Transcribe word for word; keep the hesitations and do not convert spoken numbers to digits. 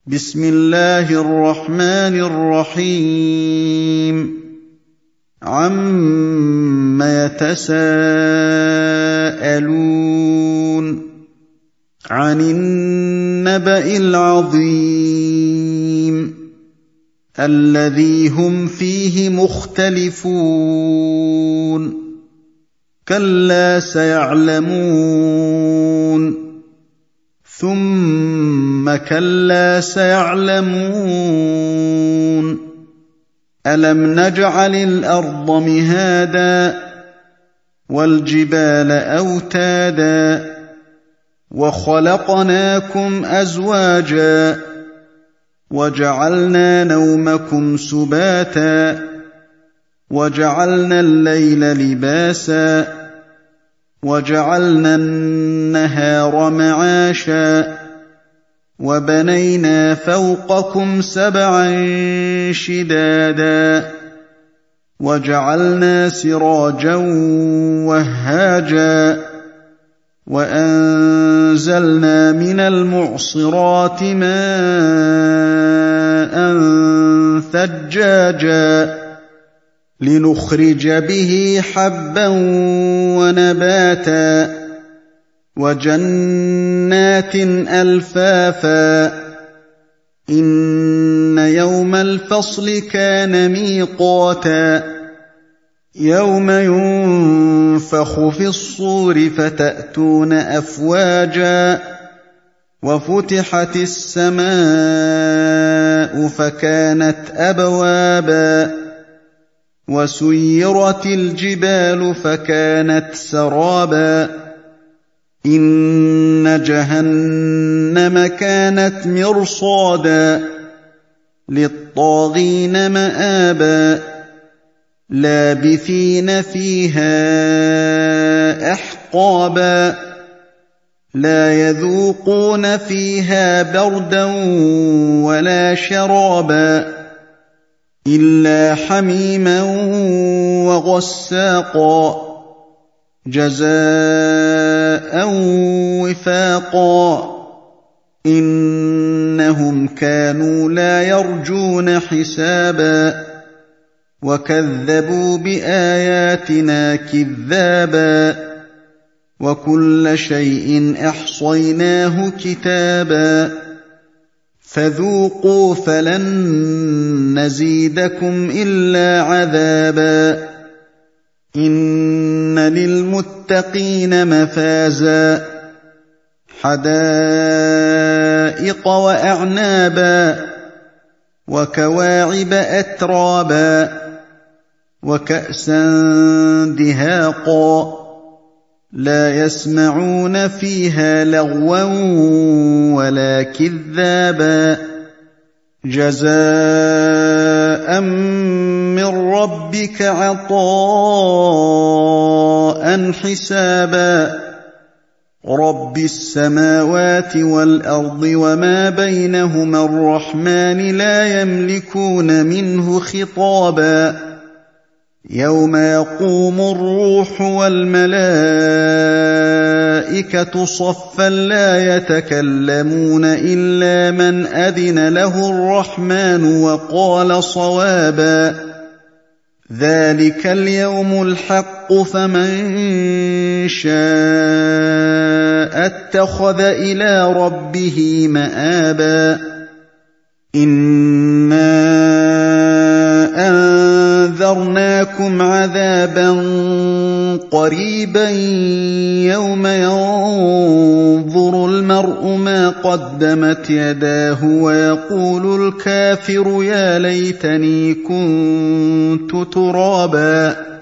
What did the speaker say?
بسم الله الرحمن الرحيم عَمَّ يَتَسَاءَلُونَ عَنِ النَّبَإِ الْعَظِيمِ الَّذِي هُمْ فِيهِ مُخْتَلِفُونَ كَلَّا سَيَعْلَمُونَ ثُمَّ كَلَّا سَيَعْلَمُونَ أَلَمْ نَجْعَلِ الْأَرْضَ مِهَادًا وَالْجِبَالَ أَوْتَادًا وَخَلَقْنَاكُمْ أَزْوَاجًا وَجَعَلْنَا نَوْمَكُمْ سُبَاتًا وَجَعَلْنَا اللَّيْلَ لِبَاسًا وَجَعَلْنَا النَّهَارَ مَعَاشًا وَبَنَيْنَا فَوْقَكُمْ سَبْعًا شِدَادًا وَجَعَلْنَا سِرَاجًا وَهَّاجًا وَأَنزَلْنَا مِنَ الْمُعْصِرَاتِ مَاءً ثَجَّاجًا لِنُخْرِجَ بِهِ حَبًّا وَنَبَاتًا وَجَنَّاتٍ أَلْفَافًا إِنَّ يَوْمَ الْفَصْلِ كَانَ مِيقَاتًا يَوْمَ يُنفَخُ فِي الصُّورِ فَتَأْتُونَ أَفْوَاجًا وَفُتِحَتِ السَّمَاءُ فَكَانَتْ أَبْوَابًا وَسُيِّرَتِ الْجِبَالُ فَكَانَتْ سَرَابًا إِنَّ جَهَنَّمَ كَانَتْ مِرْصَادًا لِّلطَّاغِينَ مَآبًا لَّابِثِينَ فِيهَا أَحْقَابًا لَّا يَذُوقُونَ فِيهَا بَرْدًا وَلَا شَرَابًا إِلَّا حَمِيمًا وَغَسَّاقًا جَزَاءً وِفَاقًا إِنَّهُمْ كَانُوا لَا يَرْجُونَ حِسَابًا وَكَذَّبُوا بِآيَاتِنَا كِذَّابًا وَكُلَّ شَيْءٍ أَحْصَيْنَاهُ كِتَابًا فَذُوقُوا فَلَن نَّزِيدَكُمْ إِلَّا عَذَابًا إِنَّ لِلْمُتَّقِينَ مَفَازًا حَدَائِقَ وَأَعْنَابًا وَكَوَاعِبَ أَتْرَابًا وَكَأْسًا دِهَاقًا لَّا يَسْمَعُونَ فِيهَا لَغْوًا وَلَا كِذَّابًا جَزَاءً مِّن رَّبِّكَ عَطَاءً حِسَابًا رَّبِّ السَّمَاوَاتِ وَالْأَرْضِ وَمَا بَيْنَهُمَا الرَّحْمَٰنِ لَا يَمْلِكُونَ مِنْهُ خِطَابًا يَوْمَ يَقُومُ الرُّوحُ وَالْمَلَائِكَةُ صَفًّا لَّا يَتَكَلَّمُونَ إِلَّا مَنْ أَذِنَ لَهُ الرَّحْمَٰنُ وَقَالَ صَوَابًا ذَٰلِكَ الْيَوْمُ الْحَقُّ فَمَن شَاءَ اتَّخَذَ إِلَىٰ رَبِّهِ مَآبًا إِنَّا أَنذَرْنَاكُمْ عَذَابًا قَرِيبًا يَوْمَ يَنظُرُ الْمَرْءُ مَا قَدَّمَتْ يَدَاهُ وَيَقُولُ الْكَافِرُ يَا لَيْتَنِي كُنتُ تُرَابًا